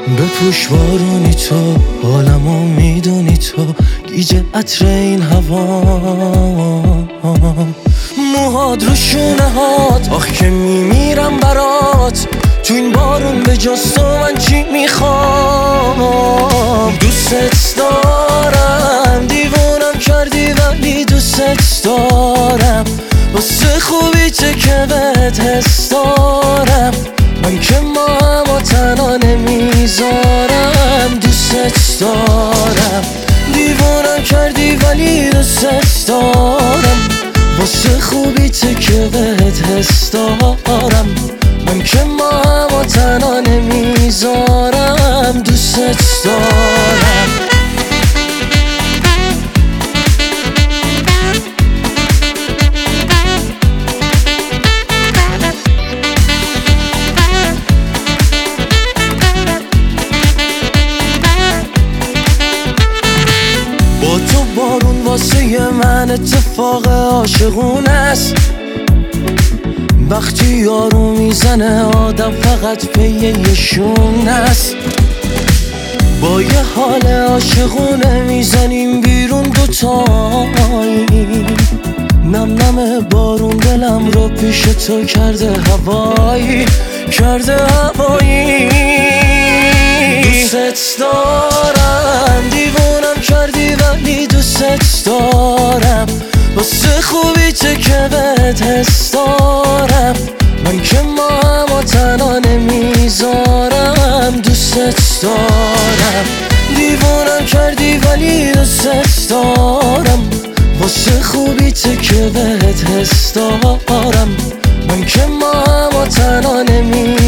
بپوش بارونی تو، حالمو میدونی تو، گیج عطر این هوا، موهات رو شونه هات، آخ که میمیرم برات، تو این بارون به جز تو من چی میخوام. دوست دارم، دیوونم کردی ولی دوست دارم، واسه خوبی چه که بهت حس دارم، من که ماهمو تنها نمیذارم. دوست دارم، دیوونم کردی ولی دوست دارم، واسه خوبی چه که بهت حس دارم، من که ماهمو تنها نمیذارم. دوست دارم. با تو بارون واسه من اتفاق عاشقونه است، وقتی یارو میزنه آدم فقط پی یه شونه است. با یه حال عاشقونه میزنیم بیرون دوتایی، نم نم بارون دلم رو پیش تو کرده هوایی، کرده هوایی. دوست دارم، دیوونم کردی ولی دوست دارم، واسه خوبی چه که بهت حس دارم، من که ماهمو تنها نمیذارم. دوست دارم، دیوونم کردی ولی دوست دارم، واسه خوبی چه که بهت حس دارم، من که ماهمو تنها نمیذارم.